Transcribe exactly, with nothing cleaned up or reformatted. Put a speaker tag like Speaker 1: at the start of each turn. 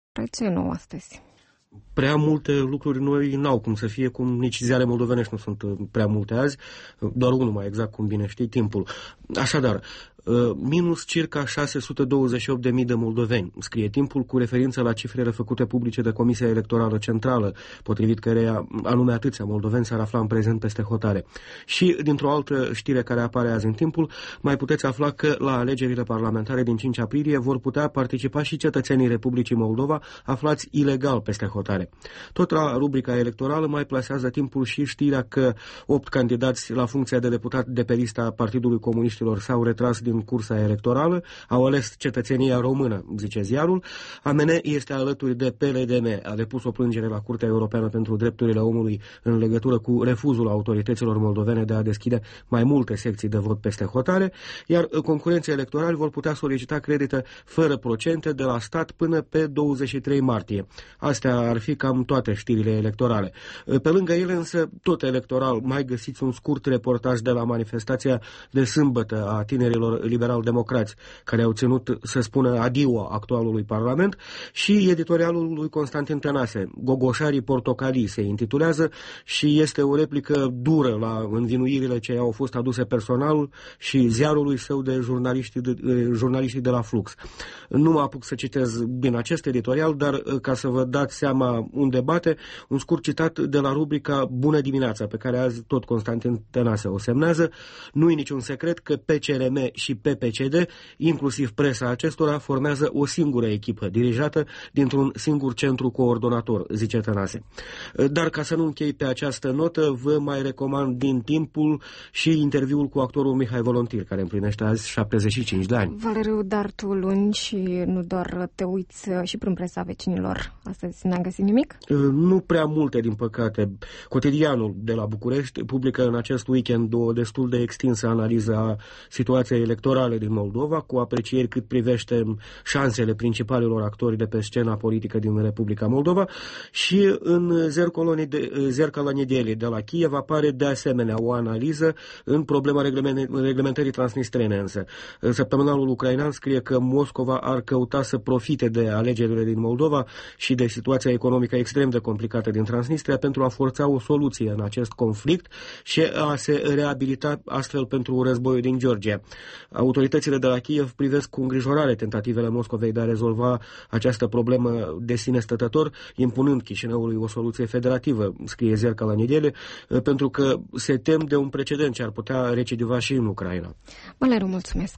Speaker 1: Ce e nou astăzi?
Speaker 2: Prea multe lucruri noi n-au cum să fie, cum nici ziare moldovenești nu sunt prea multe azi, doar unul mai exact, cum bine știi, Timpul. Așadar, minus circa șase sute douăzeci și opt de mii de moldoveni, scrie Timpul, cu referință la cifrele făcute publice de Comisia Electorală Centrală, potrivit căreia anume atâția moldoveni s-ar afla în prezent peste hotare. Și, dintr-o altă știre care apare azi în Timpul, mai puteți afla că la alegerile parlamentare din cinci aprilie vor putea participa și cetățenii Republicii Moldova aflați ilegal peste hotare. Tot la rubrica electorală mai plasează Timpul și știrea că opt candidați la funcția de deputat de pe lista Partidului Comuniștilor s-au retras din cursa electorală, au ales cetățenia română, zice ziarul. A M N este alături de P L D M, a depus o plângere la Curtea Europeană pentru Drepturile Omului în legătură cu refuzul autorităților moldovene de a deschide mai multe secții de vot peste hotare, iar concurenții electorali vor putea solicita credite fără procente de la stat până pe douăzeci și trei martie. Astea ar fi cam toate știrile electorale. Pe lângă ele însă, tot electoral, mai găsiți un scurt reportaj de la manifestația de sâmbătă a tinerilor liberal-democrați, care au ținut, să spună, adio actualului Parlament, și editorialul lui Constantin Tănase, Gogoșarii portocalii se intitulează și este o replică dură la învinuirile ce au fost aduse personalul și ziarului său de jurnaliștii de, jurnaliștii de la Flux. Nu mă apuc să citez din acest editorial, dar ca să vă dați seama unde bate, un scurt citat de la rubrica Bună dimineața, pe care azi tot Constantin Tănase o semnează. Nu-i niciun secret că P C R M și P P C D, inclusiv presa acestora, formează o singură echipă, dirijată dintr-un singur centru coordonator, zice Tănase. Dar ca să nu închei pe această notă, vă mai recomand din Timpul și interviul cu actorul Mihai Volontir, care împlinește azi șaptezeci și cinci de ani.
Speaker 1: Valeriu, dar tu luni și nu doar te uiți și prin presa vecinilor. Astăzi n-am găsit nimic?
Speaker 2: Nu prea multe, din păcate. Cotidianul de la București publică în acest weekend o destul de extinsă analiză a situației electorale din Moldova, cu aprecieri cât privește șansele principalilor actori de pe scena politică din Republica Moldova, și în Zercala Nedelii de la Kiev apare de asemenea o analiză în problema reglementării transnistrene însă. Săptămânalul ucrainean scrie că Moscova ar căuta să profite de alegerile din Moldova și de situația economică extrem de complicată din Transnistria pentru a forța o soluție în acest conflict și a se reabilita astfel pentru războiul din Georgia. Autoritățile de la Kiev privesc cu îngrijorare tentativele Moscovei de a rezolva această problemă de sine stătător, impunând Chișinăului o soluție federativă, scrie Zercala Nedelii, pentru că se tem de un precedent ce ar putea recidiva și în Ucraina.
Speaker 1: Valeriu, mulțumesc!